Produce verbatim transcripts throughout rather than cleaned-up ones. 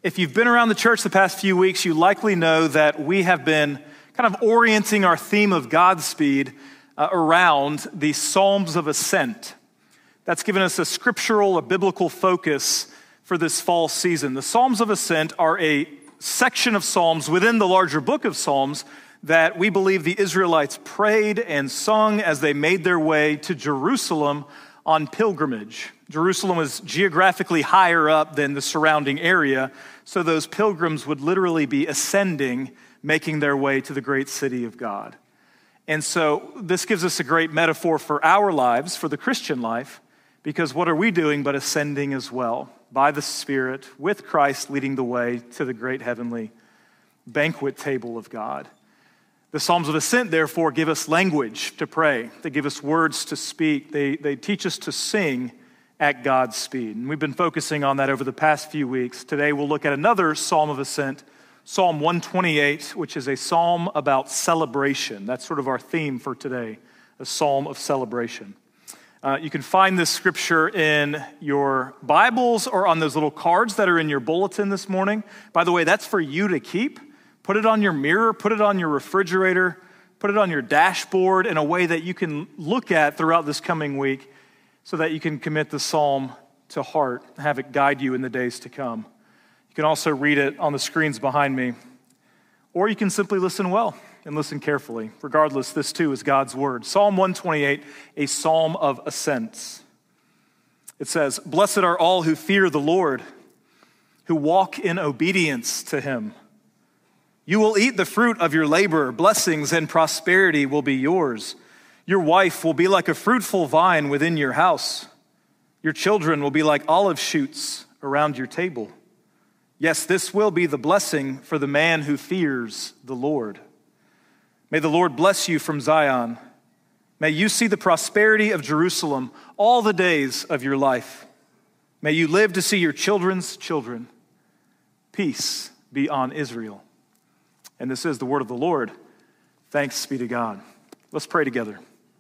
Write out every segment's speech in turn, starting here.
If you've been around the church the past few weeks, you likely know that we have been kind of orienting our theme of Godspeed uh, around the Psalms of Ascent. That's given us a scriptural, a biblical focus for this fall season. The Psalms of Ascent are a section of Psalms within the larger book of Psalms that we believe the Israelites prayed and sung as they made their way to Jerusalem on pilgrimage. Jerusalem was geographically higher up than the surrounding area, so those pilgrims would literally be ascending, making their way to the great city of God. And so this gives us a great metaphor for our lives, for the Christian life, because what are we doing but ascending as well, by the Spirit, with Christ leading the way to the great heavenly banquet table of God. The Psalms of Ascent, therefore, give us language to pray. They give us words to speak. They, they teach us to sing at God's speed. And we've been focusing on that over the past few weeks. Today we'll look at another Psalm of Ascent, Psalm one twenty-eight, which is a psalm about celebration. That's sort of our theme for today, a psalm of celebration. Uh, you can find this scripture in your Bibles or on those little cards that are in your bulletin this morning. By the way, that's for you to keep. Put it on your mirror, put it on your refrigerator, put it on your dashboard in a way that you can look at throughout this coming week so that you can commit the psalm to heart, have it guide you in the days to come. You can also read it on the screens behind me, or you can simply listen well and listen carefully. Regardless, this too is God's word. Psalm one twenty-eight, a psalm of ascents. It says, "Blessed are all who fear the Lord, who walk in obedience to him. You will eat the fruit of your labor. Blessings and prosperity will be yours. Your wife will be like a fruitful vine within your house. Your children will be like olive shoots around your table. Yes, this will be the blessing for the man who fears the Lord. May the Lord bless you from Zion. May you see the prosperity of Jerusalem all the days of your life. May you live to see your children's children. Peace be on Israel." And this is the word of the Lord. Thanks be to God. Let's pray together.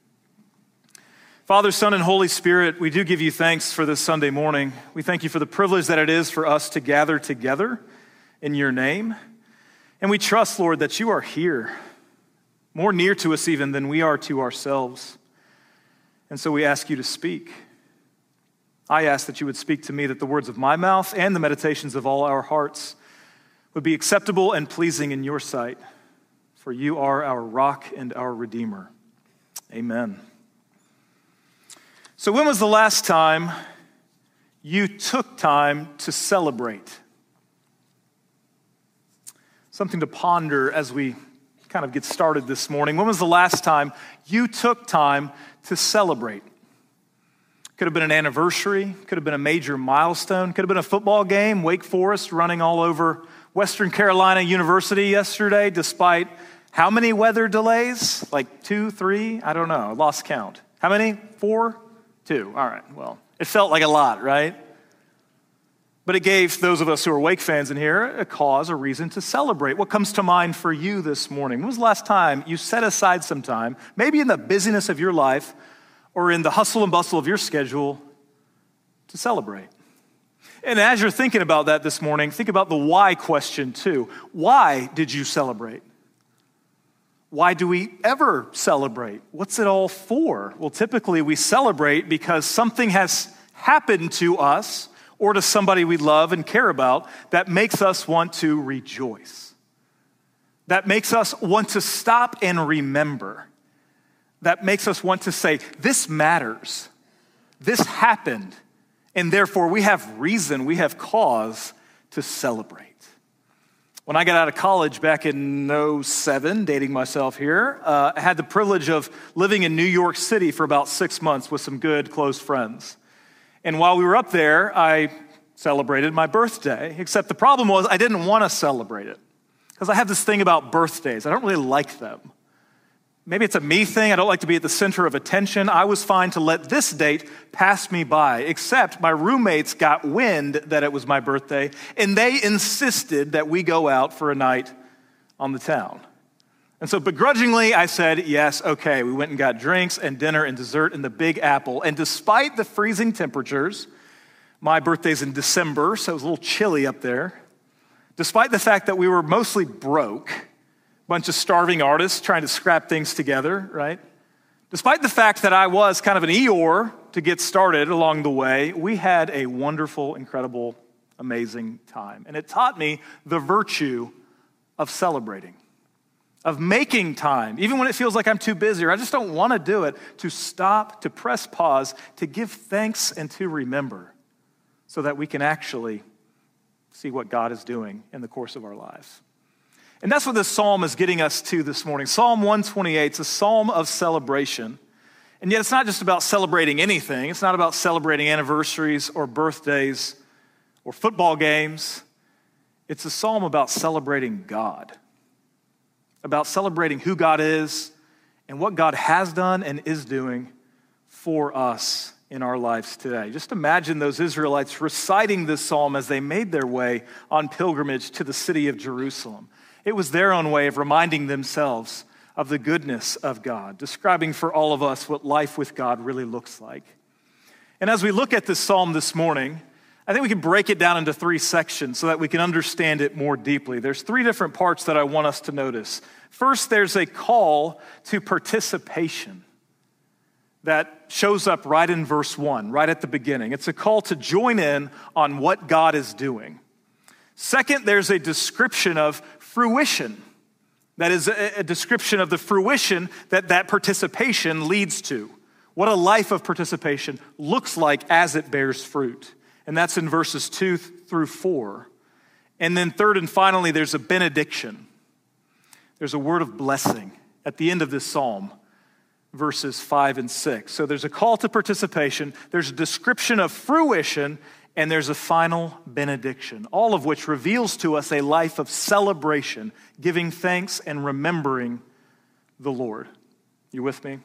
Father, Son, and Holy Spirit, we do give you thanks for this Sunday morning. We thank you for the privilege that it is for us to gather together in your name. And we trust, Lord, that you are here, more near to us even than we are to ourselves. And so we ask you to speak. I ask that you would speak to me, that the words of my mouth and the meditations of all our hearts would be acceptable and pleasing in your sight, for you are our rock and our Redeemer. Amen. So when was the last time you took time to celebrate? Something to ponder as we kind of get started this morning. When was the last time you took time to celebrate? Could have been an anniversary, could have been a major milestone, could have been a football game, Wake Forest running all over Western Carolina University yesterday, despite how many weather delays? Like two, three? I don't know. I lost count. How many? Four? Two. All right. Well, it felt like a lot, right? But it gave those of us who are Wake fans in here a cause, a reason to celebrate. What comes to mind for you this morning? When was the last time you set aside some time, maybe in the busyness of your life or in the hustle and bustle of your schedule, to celebrate? And as you're thinking about that this morning, think about the why question too. Why did you celebrate? Why do we ever celebrate? What's it all for? Well, typically we celebrate because something has happened to us or to somebody we love and care about that makes us want to rejoice. That makes us want to stop and remember. That makes us want to say, this matters. This happened. And therefore, we have reason, we have cause to celebrate. When I got out of college back in oh seven, dating myself here, uh, I had the privilege of living in New York City for about six months with some good, close friends. And while we were up there, I celebrated my birthday, except the problem was I didn't want to celebrate it because I have this thing about birthdays. I don't really like them. Maybe it's a me thing. I don't like to be at the center of attention. I was fine to let this date pass me by, except my roommates got wind that it was my birthday, and they insisted that we go out for a night on the town. And so begrudgingly, I said, yes, okay. We went and got drinks and dinner and dessert in the Big Apple. And despite the freezing temperatures, my birthday's in December, so it was a little chilly up there. Despite the fact that we were mostly broke, a bunch of starving artists trying to scrap things together, right? Despite the fact that I was kind of an Eeyore to get started along the way, we had a wonderful, incredible, amazing time. And it taught me the virtue of celebrating, of making time, even when it feels like I'm too busy or I just don't want to do it, to stop, to press pause, to give thanks and to remember so that we can actually see what God is doing in the course of our lives. And that's what this psalm is getting us to this morning. Psalm one twenty-eight is a psalm of celebration. And yet it's not just about celebrating anything. It's not about celebrating anniversaries or birthdays or football games. It's a psalm about celebrating God, about celebrating who God is and what God has done and is doing for us in our lives today. Just imagine those Israelites reciting this psalm as they made their way on pilgrimage to the city of Jerusalem. It was their own way of reminding themselves of the goodness of God, describing for all of us what life with God really looks like. And as we look at this psalm this morning, I think we can break it down into three sections so that we can understand it more deeply. There's three different parts that I want us to notice. First, there's a call to participation that shows up right in verse one, right at the beginning. It's a call to join in on what God is doing. Second, there's a description of fruition. That is a, a description of the fruition that that participation leads to. What a life of participation looks like as it bears fruit. And that's in verses two through four. And then third and finally, there's a benediction. There's a word of blessing at the end of this psalm, verses five and six. So there's a call to participation, there's a description of fruition, and there's a final benediction, all of which reveals to us a life of celebration, giving thanks and remembering the Lord. You with me?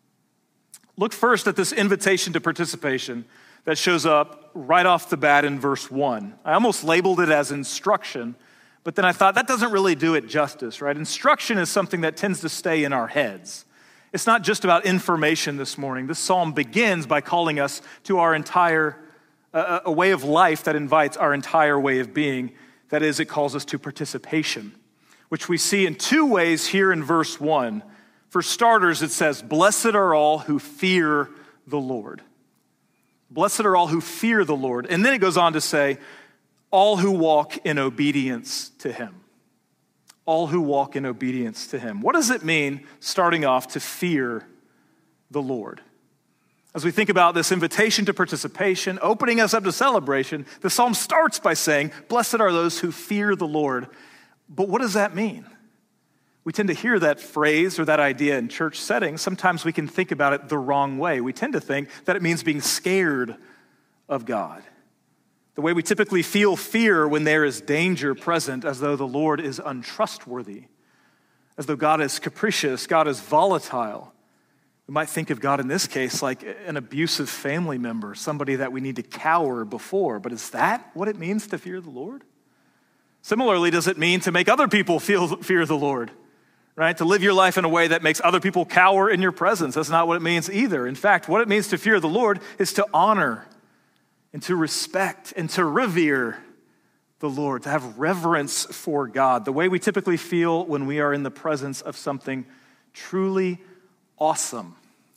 Look first at this invitation to participation that shows up right off the bat in verse one. I almost labeled it as instruction, but then I thought that doesn't really do it justice, right? Instruction is something that tends to stay in our heads. It's not just about information this morning. This psalm begins by calling us to our entire A, a way of life that invites our entire way of being. That is, it calls us to participation, which we see in two ways here in verse one. For starters, it says, "Blessed are all who fear the Lord." Blessed are all who fear the Lord. And then it goes on to say, all who walk in obedience to him. All who walk in obedience to him. What does it mean, starting off, to fear the Lord? As we think about this invitation to participation, opening us up to celebration, the psalm starts by saying, blessed are those who fear the Lord. But what does that mean? We tend to hear that phrase or that idea in church settings. Sometimes we can think about it the wrong way. We tend to think that it means being scared of God. The way we typically feel fear when there is danger present, as though the Lord is untrustworthy, as though God is capricious, God is volatile. We might think of God in this case like an abusive family member, somebody that we need to cower before. But is that what it means to fear the Lord? Similarly, does it mean to make other people feel fear the Lord? Right? To live your life in a way that makes other people cower in your presence. That's not what it means either. In fact, what it means to fear the Lord is to honor and to respect and to revere the Lord, to have reverence for God, the way we typically feel when we are in the presence of something truly awesome,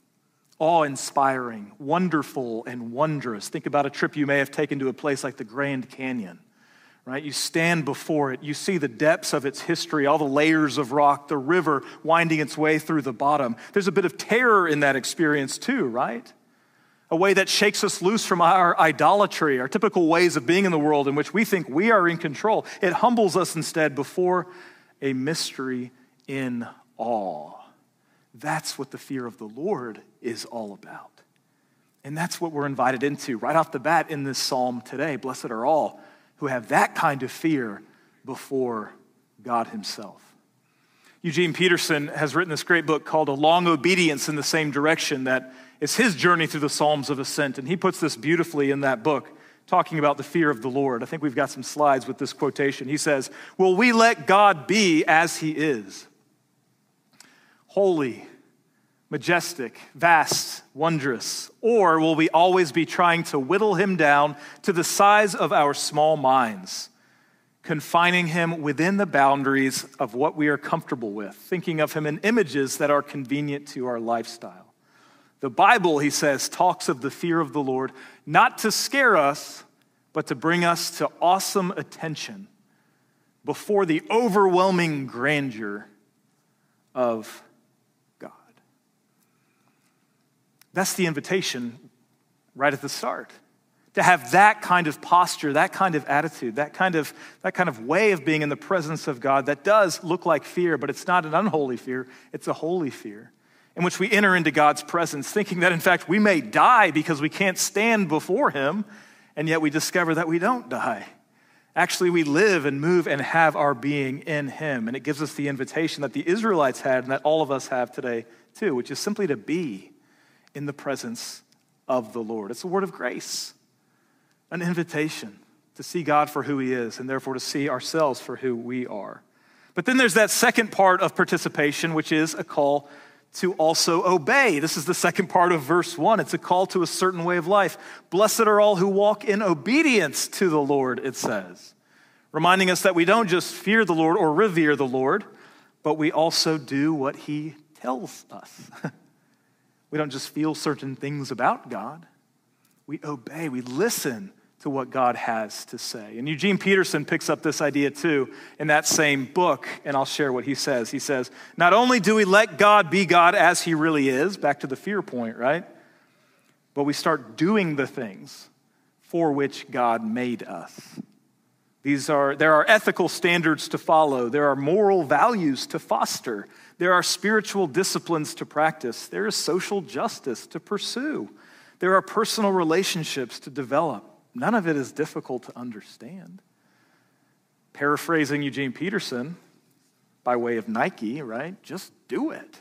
awe-inspiring, wonderful, and wondrous. Think about a trip you may have taken to a place like the Grand Canyon. Right? You stand before it, you see the depths of its history, all the layers of rock, the river winding its way through the bottom. There's a bit of terror in that experience too, right? A way that shakes us loose from our idolatry, our typical ways of being in the world in which we think we are in control. It humbles us instead before a mystery in awe. That's what the fear of the Lord is all about. And that's what we're invited into right off the bat in this psalm today. Blessed are all who have that kind of fear before God himself. Eugene Peterson has written this great book called A Long Obedience in the Same Direction that is his journey through the Psalms of Ascent. And he puts this beautifully in that book, talking about the fear of the Lord. I think we've got some slides with this quotation. He says, will we let God be as he is? Holy, majestic, vast, wondrous, or will we always be trying to whittle him down to the size of our small minds, confining him within the boundaries of what we are comfortable with, thinking of him in images that are convenient to our lifestyle. The Bible, he says, talks of the fear of the Lord, not to scare us, but to bring us to awesome attention before the overwhelming grandeur of God. That's the invitation right at the start. To have that kind of posture, that kind of attitude, that kind of, that kind of way of being in the presence of God that does look like fear, but it's not an unholy fear, it's a holy fear, in which we enter into God's presence, thinking that in fact we may die because we can't stand before him, and yet we discover that we don't die. Actually, we live and move and have our being in him, and it gives us the invitation that the Israelites had and that all of us have today too, which is simply to be in the presence of the Lord. It's a word of grace. An invitation to see God for who he is and therefore to see ourselves for who we are. But then there's that second part of participation, which is a call to also obey. This is the second part of verse one. It's a call to a certain way of life. Blessed are all who walk in obedience to the Lord, it says. Reminding us that we don't just fear the Lord or revere the Lord, but we also do what he tells us. We don't just feel certain things about God. We obey, we listen to what God has to say. And Eugene Peterson picks up this idea too in that same book, and I'll share what he says. He says, not only do we let God be God as he really is, back to the fear point, right? But we start doing the things for which God made us. These are, there are ethical standards to follow. There are moral values to foster. There are spiritual disciplines to practice. There is social justice to pursue. There are personal relationships to develop. None of it is difficult to understand. Paraphrasing Eugene Peterson, by way of Nike, right? Just do it.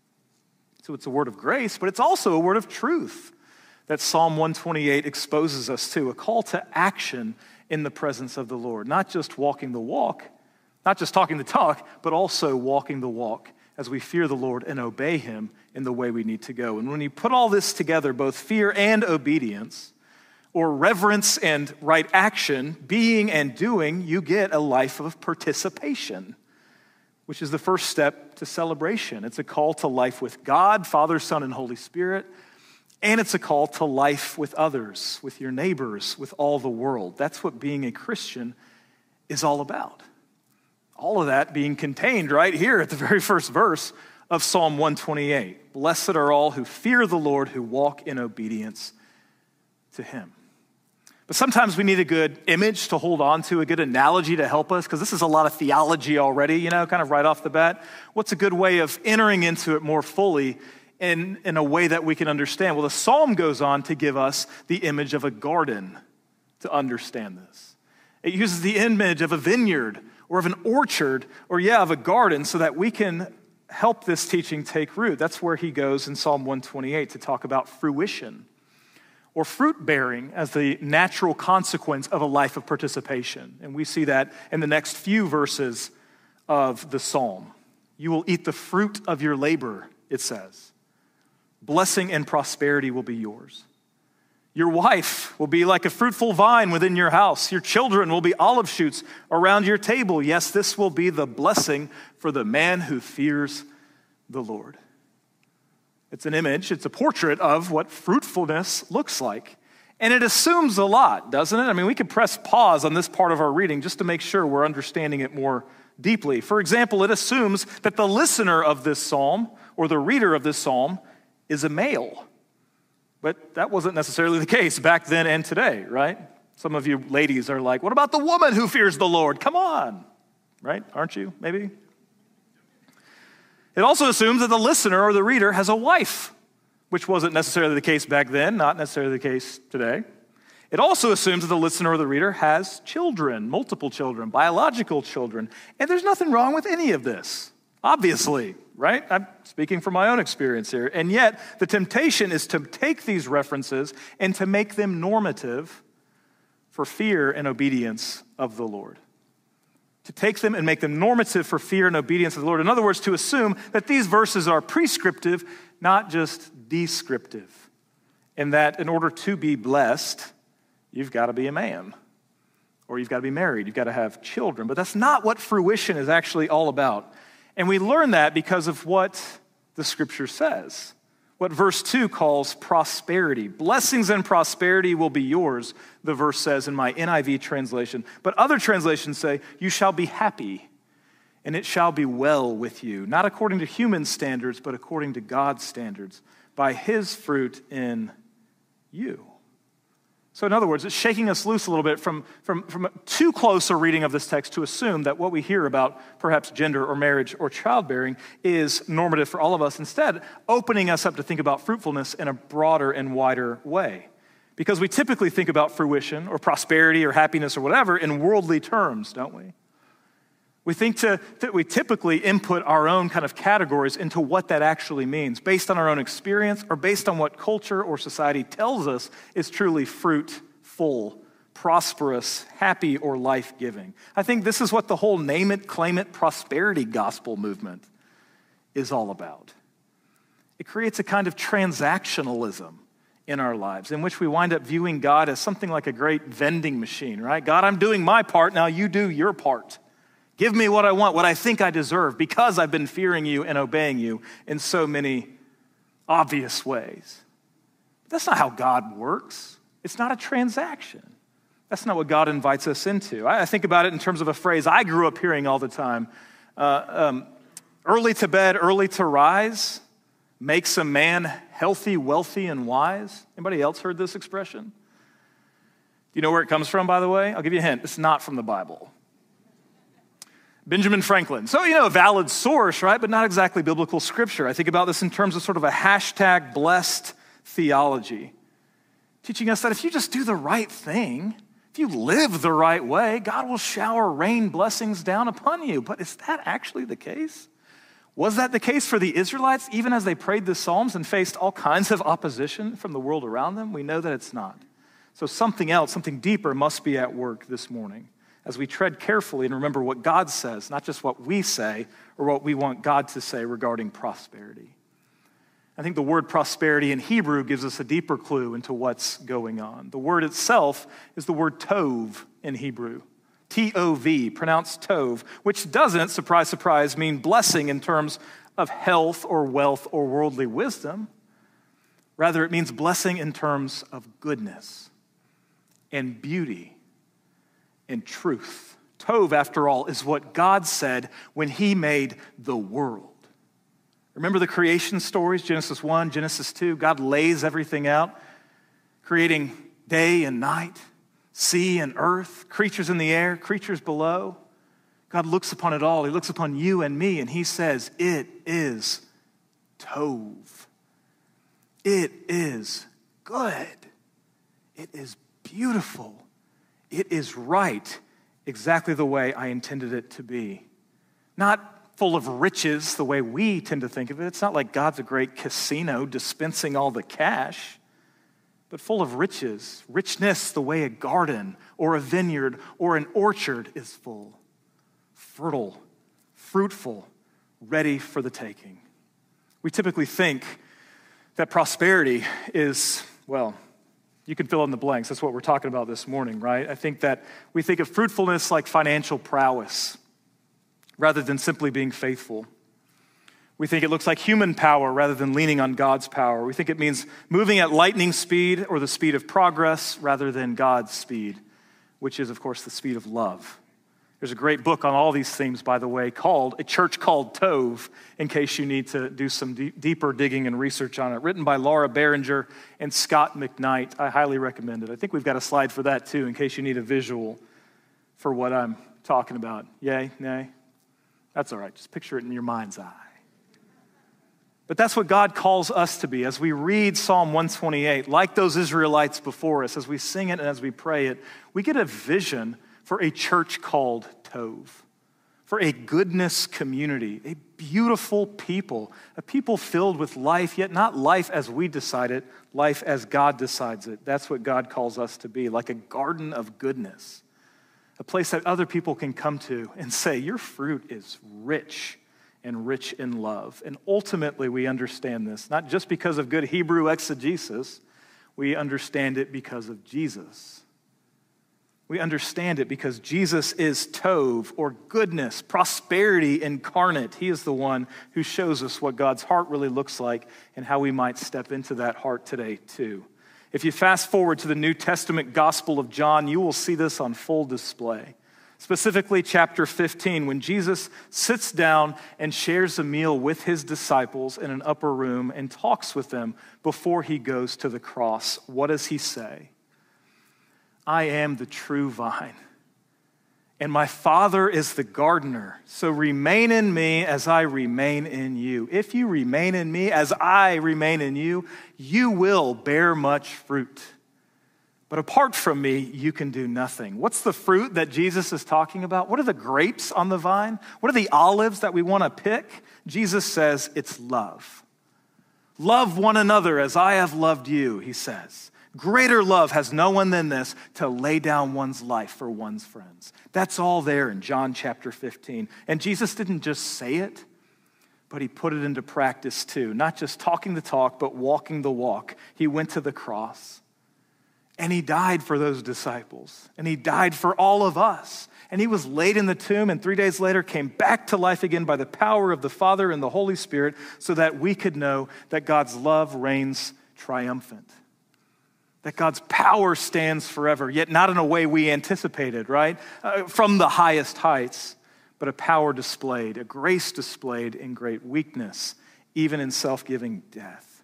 So it's a word of grace, but it's also a word of truth that Psalm one twenty-eight exposes us to, a call to action in the presence of the Lord. Not just walking the walk, not just talking the talk, but also walking the walk as we fear the Lord and obey him in the way we need to go. And when you put all this together, both fear and obedience, or reverence and right action, being and doing, you get a life of participation, which is the first step to celebration. It's a call to life with God, Father, Son, and Holy Spirit, and it's a call to life with others, with your neighbors, with all the world. That's what being a Christian is all about. All of that being contained right here at the very first verse of Psalm one twenty-eight. Blessed are all who fear the Lord, who walk in obedience to him. But sometimes we need a good image to hold on to, a good analogy to help us, because this is a lot of theology already, you know, kind of right off the bat. What's a good way of entering into it more fully in, in a way that we can understand? Well, the psalm goes on to give us the image of a garden to understand this. It uses the image of a vineyard or of an orchard, or yeah, of a garden, so that we can help this teaching take root. That's where he goes in Psalm one twenty-eight to talk about fruition, or fruit bearing as the natural consequence of a life of participation. And we see that in the next few verses of the psalm. You will eat the fruit of your labor, it says. Blessing and prosperity will be yours. Your wife will be like a fruitful vine within your house. Your children will be olive shoots around your table. Yes, this will be the blessing for the man who fears the Lord. It's an image, it's a portrait of what fruitfulness looks like. And it assumes a lot, doesn't it? I mean, we could press pause on this part of our reading just to make sure we're understanding it more deeply. For example, it assumes that the listener of this psalm, or the reader of this psalm, is a male. But that wasn't necessarily the case back then and today, right? Some of you ladies are like, what about the woman who fears the Lord? Come on, right? Aren't you, maybe? It also assumes that the listener or the reader has a wife, which wasn't necessarily the case back then, not necessarily the case today. It also assumes that the listener or the reader has children, multiple children, biological children. And there's nothing wrong with any of this, obviously, right? I'm speaking from my own experience here. And yet, the temptation is to take these references and to make them normative for fear and obedience of the Lord. To take them and make them normative for fear and obedience of the Lord. In other words, to assume that these verses are prescriptive, not just descriptive. And that in order to be blessed, you've got to be a man. or you've got to be married, you've got to have children. But that's not what fruition is actually all about. And we learn that because of what the scripture says, what verse two calls prosperity. Blessings and prosperity will be yours, the verse says in my N I V translation. But other translations say, you shall be happy, and it shall be well with you, not according to human standards, but according to God's standards, by his fruit in you. So in other words, it's shaking us loose a little bit from, from, from too close a reading of this text to assume that what we hear about perhaps gender or marriage or childbearing is normative for all of us. Instead, opening us up to think about fruitfulness in a broader and wider way. Because we typically think about fruition or prosperity or happiness or whatever in worldly terms, don't we? We think to, that we typically input our own kind of categories into what that actually means based on our own experience or based on what culture or society tells us is truly fruitful, prosperous, happy, or life-giving. I think this is what the whole name it, claim it, prosperity gospel movement is all about. It creates a kind of transactionalism in our lives in which we wind up viewing God as something like a great vending machine, right? God, I'm doing my part, now you do your part. Give me what I want, what I think I deserve, because I've been fearing you and obeying you in so many obvious ways. That's not how God works. It's not a transaction. That's not what God invites us into. I think about it in terms of a phrase I grew up hearing all the time. Uh, um, early to bed, early to rise makes a man healthy, wealthy, and wise. Anybody else heard this expression? Do you know where it comes from, by the way? I'll give you a hint. It's not from the Bible. Benjamin Franklin. So, you know, a valid source, right? But not exactly biblical scripture. I think about this in terms of sort of a hashtag blessed theology, teaching us that if you just do the right thing, if you live the right way, God will shower rain blessings down upon you. But is that actually the case? Was that the case for the Israelites, even as they prayed the Psalms and faced all kinds of opposition from the world around them? We know that it's not. So something else, something deeper must be at work this morning as we tread carefully and remember what God says, not just what we say or what we want God to say regarding prosperity. I think the word prosperity in Hebrew gives us a deeper clue into what's going on. The word itself is the word tov in Hebrew. T O V, pronounced tov, which doesn't, surprise, surprise, mean blessing in terms of health or wealth or worldly wisdom. Rather, it means blessing in terms of goodness and beauty and truth. Tov, after all, is what God said when he made the world. Remember the creation stories, Genesis one, Genesis two? God lays everything out, creating day and night, sea and earth, creatures in the air, creatures below. God looks upon it all. He looks upon you and me, and he says, it is Tov. It is good. It is beautiful. It is right, exactly the way I intended it to be. Not full of riches the way we tend to think of it. It's not like God's a great casino dispensing all the cash, but full of riches, richness the way a garden or a vineyard or an orchard is full, fertile, fruitful, ready for the taking. We typically think that prosperity is, well, you can fill in the blanks. That's what we're talking about this morning, right? I think that we think of fruitfulness like financial prowess rather than simply being faithful. We think it looks like human power rather than leaning on God's power. We think it means moving at lightning speed or the speed of progress rather than God's speed, which is, of course, the speed of love. There's a great book on all these themes, by the way, called A Church Called Tov, in case you need to do some d- deeper digging and research on it, written by Laura Barringer and Scott McKnight. I highly recommend it. I think we've got a slide for that, too, in case you need a visual for what I'm talking about. Yay? Nay? That's all right. Just picture it in your mind's eye. But that's what God calls us to be. As we read Psalm one twenty-eight, like those Israelites before us, as we sing it and as we pray it, we get a vision for a church called Tov, for a goodness community, a beautiful people, a people filled with life, yet not life as we decide it, life as God decides it. That's what God calls us to be, like a garden of goodness, a place that other people can come to and say, your fruit is rich and rich in love. And ultimately we understand this, not just because of good Hebrew exegesis, we understand it because of Jesus. We understand it because Jesus is Tov, or goodness, prosperity incarnate. He is the one who shows us what God's heart really looks like and how we might step into that heart today too. If you fast forward to the New Testament Gospel of John, you will see this on full display. Specifically, chapter fifteen, when Jesus sits down and shares a meal with his disciples in an upper room and talks with them before he goes to the cross. What does he say? I am the true vine, and my Father is the gardener. So remain in me as I remain in you. If you remain in me as I remain in you, you will bear much fruit. But apart from me, you can do nothing. What's the fruit that Jesus is talking about? What are the grapes on the vine? What are the olives that we want to pick? Jesus says it's love. Love one another as I have loved you, he says. Greater love has no one than this, to lay down one's life for one's friends. That's all there in John chapter fifteen. And Jesus didn't just say it, but he put it into practice too. Not just talking the talk, but walking the walk. He went to the cross, and he died for those disciples, and he died for all of us. And he was laid in the tomb, and three days later came back to life again by the power of the Father and the Holy Spirit, so that we could know that God's love reigns triumphant. That God's power stands forever, yet not in a way we anticipated, right? Uh, from the highest heights, but a power displayed, a grace displayed in great weakness, even in self-giving death.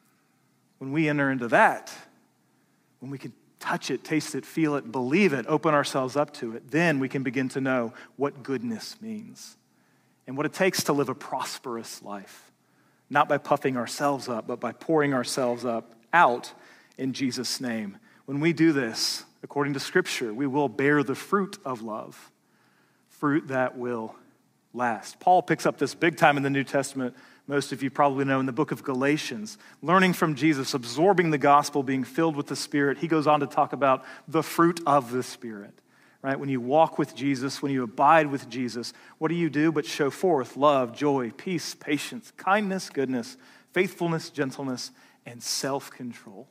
When we enter into that, when we can touch it, taste it, feel it, believe it, open ourselves up to it, then we can begin to know what goodness means and what it takes to live a prosperous life, not by puffing ourselves up, but by pouring ourselves up out in Jesus' name. When we do this, according to Scripture, we will bear the fruit of love, fruit that will last. Paul picks up this big time in the New Testament. Most of you probably know in the book of Galatians, learning from Jesus, absorbing the gospel, being filled with the Spirit. He goes on to talk about the fruit of the Spirit, right? When you walk with Jesus, when you abide with Jesus, what do you do but show forth love, joy, peace, patience, kindness, goodness, faithfulness, gentleness, and self-control?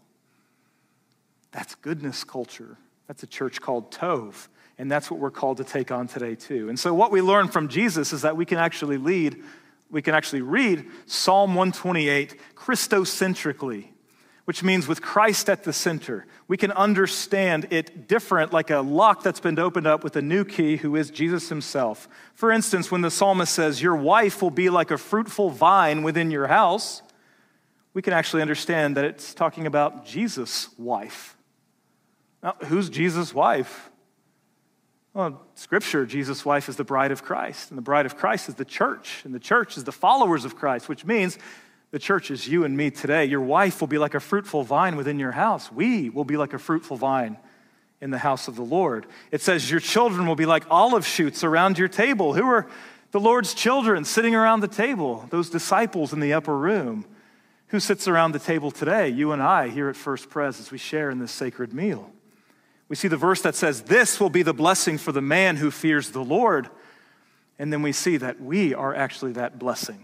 That's goodness culture. That's a church called Tov. And that's what we're called to take on today too. And so what we learn from Jesus is that we can actually lead, we can actually read Psalm one twenty-eight Christocentrically, which means with Christ at the center. We can understand it different, like a lock that's been opened up with a new key, who is Jesus himself. For instance, when the psalmist says, your wife will be like a fruitful vine within your house, we can actually understand that it's talking about Jesus' wife. Now, who's Jesus' wife? Well, Scripture, Jesus' wife is the bride of Christ, and the bride of Christ is the church, and the church is the followers of Christ, which means the church is you and me today. Your wife will be like a fruitful vine within your house. We will be like a fruitful vine in the house of the Lord. It says your children will be like olive shoots around your table. Who are the Lord's children sitting around the table? Those disciples in the upper room. Who sits around the table today? You and I here at First Pres as we share in this sacred meal. We see the verse that says, this will be the blessing for the man who fears the Lord. And then we see that we are actually that blessing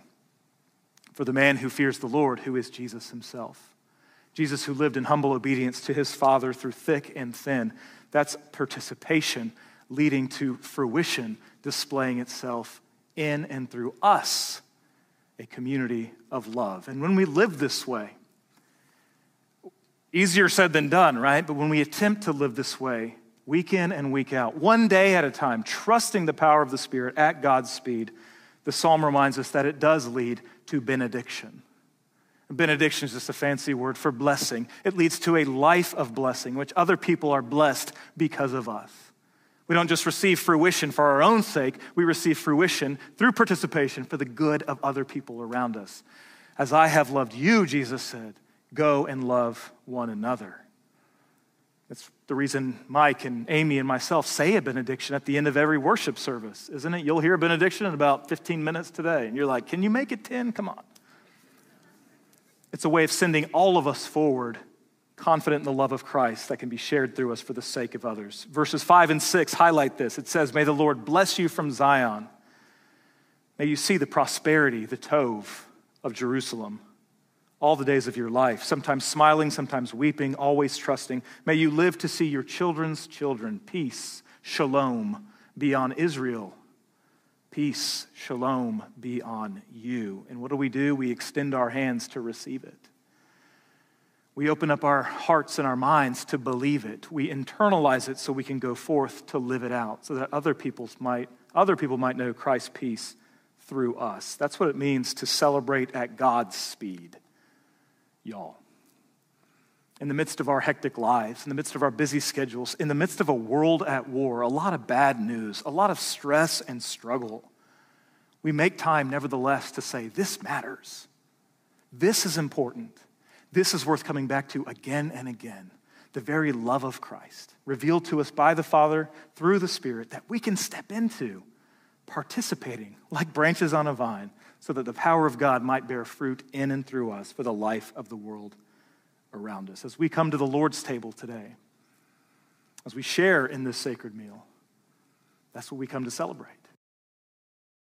for the man who fears the Lord, who is Jesus himself. Jesus, who lived in humble obedience to his Father through thick and thin. That's participation leading to fruition, displaying itself in and through us, a community of love. And when we live this way, easier said than done, right? But when we attempt to live this way, week in and week out, one day at a time, trusting the power of the Spirit at God's speed, the psalm reminds us that it does lead to benediction. Benediction is just a fancy word for blessing. It leads to a life of blessing, which other people are blessed because of us. We don't just receive fruition for our own sake, we receive fruition through participation for the good of other people around us. As I have loved you, Jesus said, go and love one another. That's the reason Mike and Amy and myself say a benediction at the end of every worship service, isn't it? You'll hear a benediction in about fifteen minutes today, and you're like, can you make it ten? Come on. It's a way of sending all of us forward, confident in the love of Christ that can be shared through us for the sake of others. Verses five and six highlight this. It says, may the Lord bless you from Zion. May you see the prosperity, the Tov of Jerusalem. all the days of your life, sometimes smiling, sometimes weeping, always trusting. May you live to see your children's children. Peace, shalom, be on Israel. Peace, shalom, be on you. And what do we do? We extend our hands to receive it. We open up our hearts and our minds to believe it. We internalize it so we can go forth to live it out, so that other people's might, other people might know Christ's peace through us. That's what it means to celebrate at God's speed, y'all. In the midst of our hectic lives, in the midst of our busy schedules, in the midst of a world at war, a lot of bad news, a lot of stress and struggle, we make time nevertheless to say, this matters. This is important. This is worth coming back to again and again. The very love of Christ, revealed to us by the Father through the Spirit, that we can step into, participating like branches on a vine, so that the power of God might bear fruit in and through us for the life of the world around us. As we come to the Lord's table today, as we share in this sacred meal, that's what we come to celebrate.